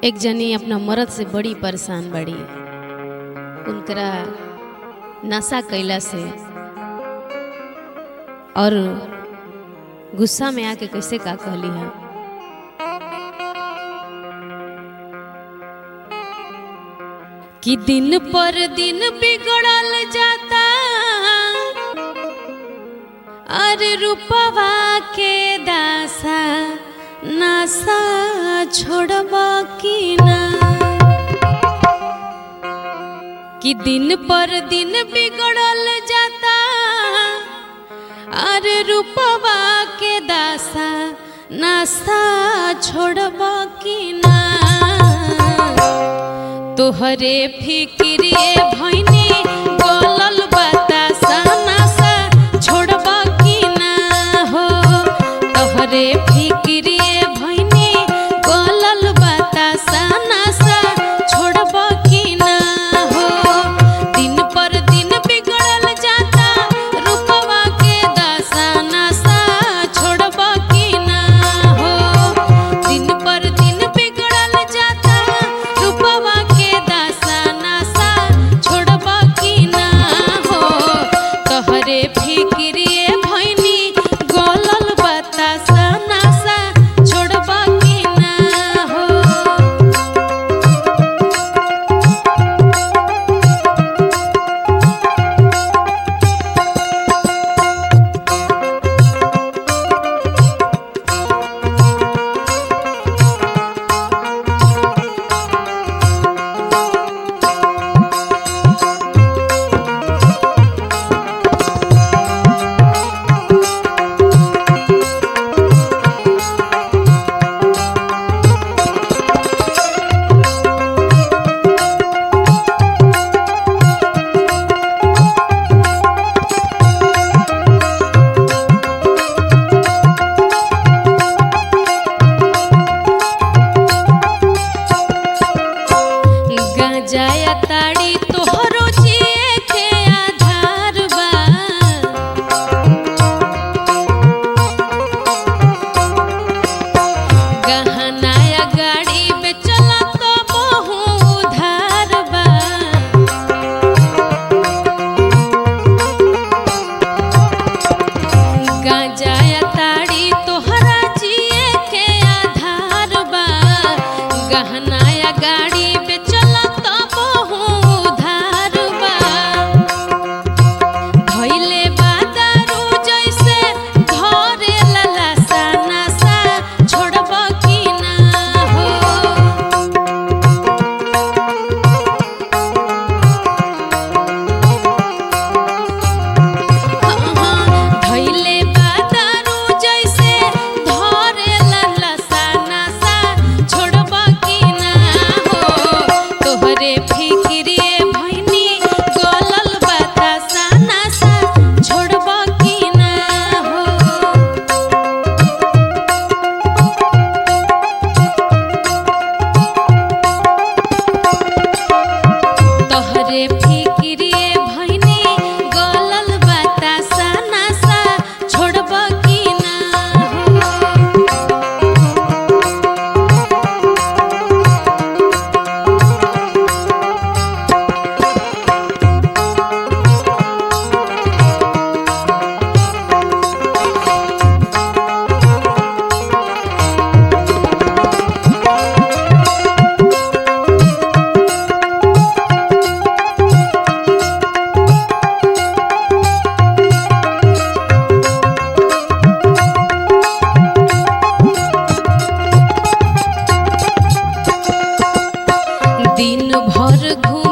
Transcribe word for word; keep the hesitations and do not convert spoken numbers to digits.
एक जनी अपना मर्द से बड़ी परेशान बड़ी। उनकरा नशा कैला से और गुस्सा में आके कैसे का कहली है, कि दिन पर दिन बिगड़ल जाता अरे रूपवा के दासा नशा छोड़बा की ना, कि दिन पर दिन बिगड़ल जाता अरे रूपवा के दासा नशा छोड़बा की ना। तोहरे फिक्रिए भइनी गलल बतासा नशा छोड़बा की ना हो। तोहरे फिक्रिए भइनी गलल बतासा नशा छोड़बा की ना हो। दिन पर दिन बिगड़ल जाता रूपवा के दासा नशा छोड़बा की ना हो। दिन पर दिन बिगड़ल जाता रूपवा के दासा नशा छोड़बा की ना हो। तोहरे फिक्रिए भइनी गलल बतासा नशा छोड़बा की ना हो। गांजा ताड़ी तोहरो जिए के आधार बा। गहना या गाड़ी बेचला तो बहु उधार बा। गांजा या ताड़ी तोहरा जिए के आधार बा। गहना या गाड़ी बेचला तो बहु उधार बा। धइले बा दारू जैसे घरे ललासा नशा छोड़बा की ना हो। धइले बा दारू जैसे घरे ललासा नशा छोड़बा की ना हो। तोहरे फिक्रिए भइनी गलल बतासा नशा छोड़बा की ना हो। तोहरे फिक्रिए भइनी गलल बतासा नशा छोड़बा की ना हो। दिन भर घूम